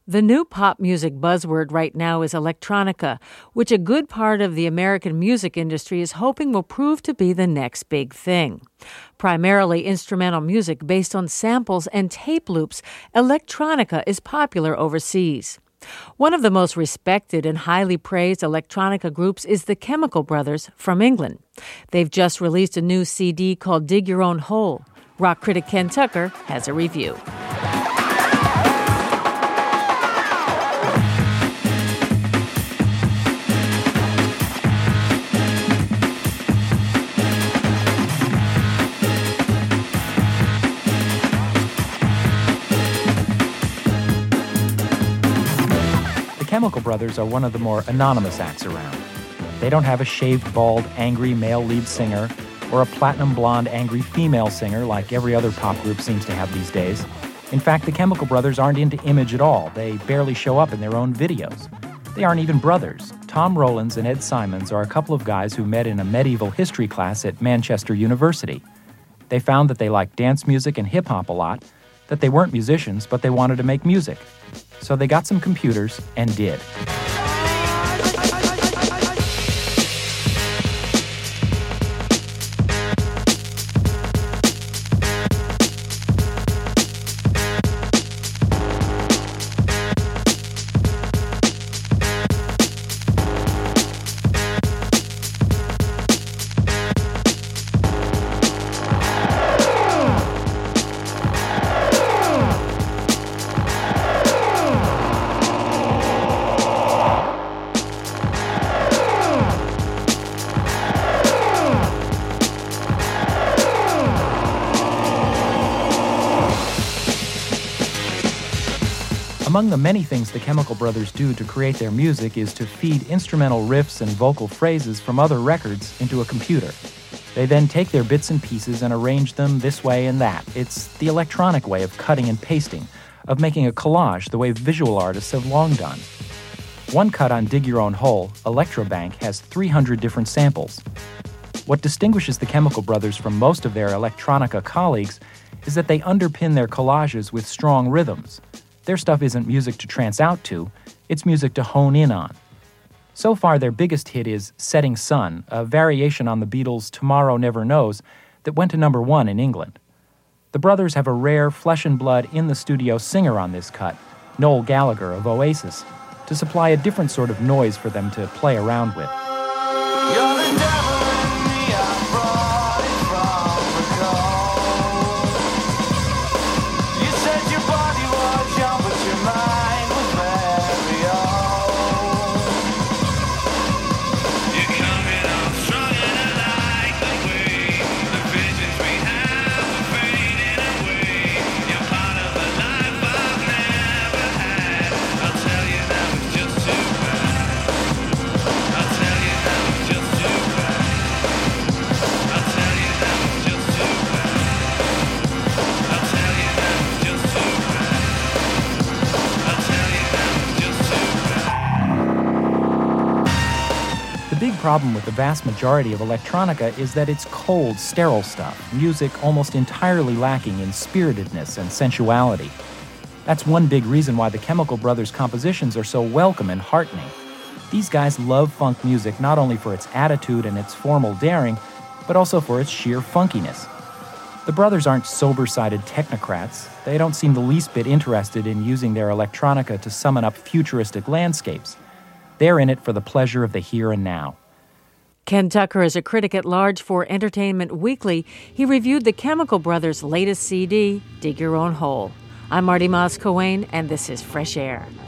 The new pop music buzzword right now is electronica, which a good part of the American music industry is hoping will prove to be the next big thing. Primarily instrumental music based on samples and tape loops, electronica is popular overseas. One of the most respected and highly praised electronica groups is the Chemical Brothers from England. They've just released a new CD called Dig Your Own Hole. Rock critic Ken Tucker has a review. The Chemical Brothers are one of the more anonymous acts around. They don't have a shaved, bald, angry male lead singer or a platinum blonde, angry female singer like every other pop group seems to have these days. In fact, the Chemical Brothers aren't into image at all. They barely show up in their own videos. They aren't even brothers. Tom Rowlands and Ed Simons are a couple of guys who met in a medieval history class at Manchester University. They found that they liked dance music and hip-hop a lot, that they weren't musicians, but they wanted to make music. So they got some computers and did. Among the many things the Chemical Brothers do to create their music is to feed instrumental riffs and vocal phrases from other records into a computer. They then take their bits and pieces and arrange them this way and that. It's the electronic way of cutting and pasting, of making a collage the way visual artists have long done. One cut on Dig Your Own Hole, Electrobank, has 300 different samples. What distinguishes the Chemical Brothers from most of their electronica colleagues is that they underpin their collages with strong rhythms. Their stuff isn't music to trance out to, it's music to hone in on. So far, their biggest hit is Setting Sun, a variation on the Beatles' Tomorrow Never Knows that went to number 1 in England. The brothers have a rare flesh-and-blood in-the-studio singer on this cut, Noel Gallagher of Oasis, to supply a different sort of noise for them to play around with. The big problem with the vast majority of electronica is that it's cold, sterile stuff, music almost entirely lacking in spiritedness and sensuality. That's one big reason why the Chemical Brothers' compositions are so welcome and heartening. These guys love funk music not only for its attitude and its formal daring, but also for its sheer funkiness. The brothers aren't sober-sided technocrats. They don't seem the least bit interested in using their electronica to summon up futuristic landscapes. They're in it for the pleasure of the here and now. Ken Tucker is a critic at large for Entertainment Weekly. He reviewed the Chemical Brothers' latest CD, Dig Your Own Hole. I'm Marty Moss-Coane, and this is Fresh Air.